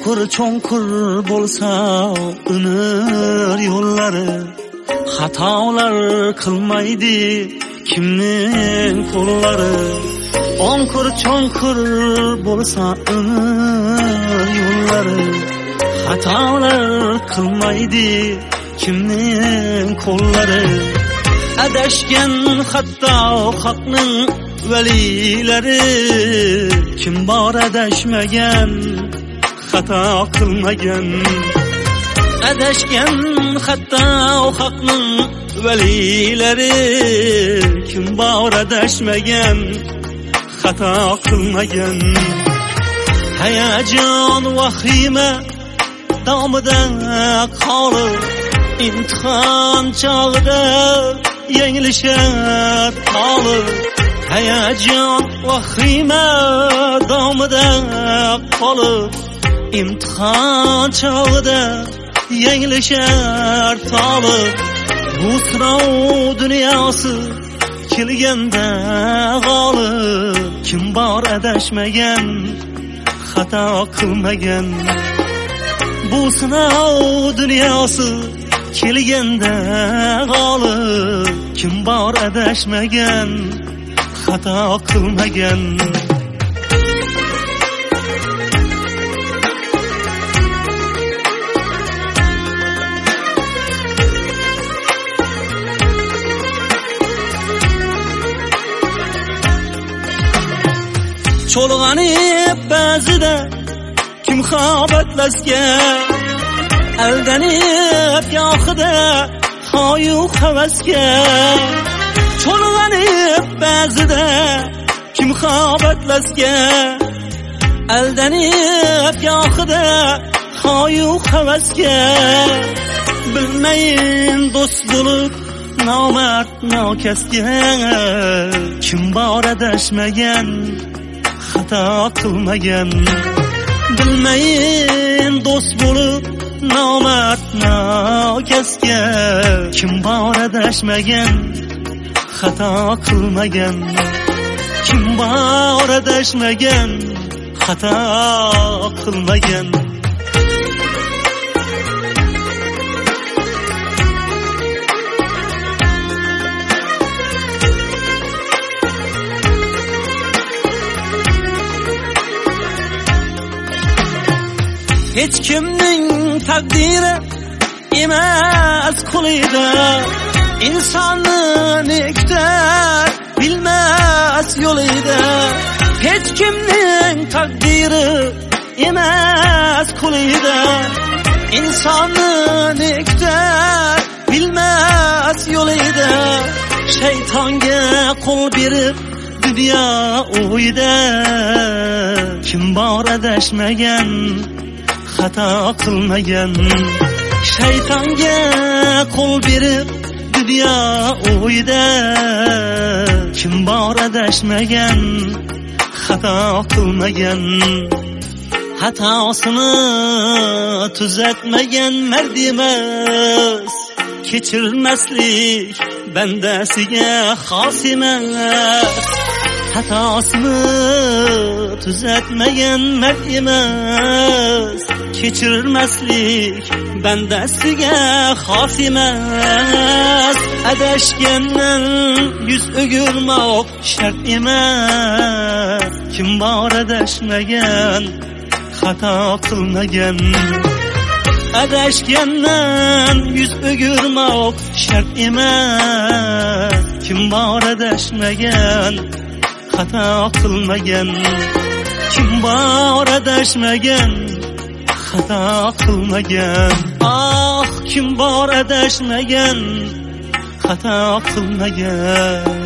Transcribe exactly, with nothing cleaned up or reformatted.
Çonkur çonkur bolsa ömür yolları, hatalar kılmaydı kimning qo'llari. Onkur çonkur bolsa ömür yolları, hatalar kılmaydı kimning qo'llari. Adashgan hatta haqning valiylari, kim bor adashmagan, xato qilmagan. Adashgan hatta haqning valiylari, kim bor adashmagan, xato qilmagan. Hayajon vahima damida qolib, imtihon chog'ida yanglishar qolib. Hayajon vahima damida qolib, imtihon chog'ida yanglishar qolib. Bu sinov dunyosi kelganda g'olib, kim bor adashmagan, xato qilmagan. Bu sinov dunyosi kelganda g'olib, kim bor adashmagan, xato qilmagan. Cho'lg'anib ba'zida kim xobatlasgan, aldanib yo'qida xoyu havasga. Cho'lg'anib ba'zida kim xobatlasgan, aldanib yo'qida xoyu havasga. Bilmayin do'st bo'lib nomard nokasga, kim bor adashmagan, xato qilmagan. Bilmayin do'st bo'lib nomard nokasga, kim bor adashmagan, xato qilmagan. Kim bor adashmagan, xato qilmagan. Hech kimning taqdiri emas qo'lida, insonni nektar bilmas yo'lida. Hech kimning taqdiri emas qo'lida, insonni nektar bilmas yo'lida. Shaytonga qo'l berib dunyo o'yida, kim bor adashmagan, xato qilmagan. Shaytonga qo'l berib dunyo o'yida, kim bor adashmagan, xato qilmagan. Xatosini tuzatmagan mard emas, kechirmaslik bandasiga xos emas. Xatosini tuzatmagan mard emas, kechirmaslik bandasiga xos emas. Adashgandan yuz o'girmoq shart emas, kim bor adashmagan, xato qilmagan. Adashgandan yuz o'girmoq shart emas, kim bor adashmagan, xato qilmagan. Kim bor adashmagan, xato qilmagan. Ah, kim bor adashmagan, xato qilmagan.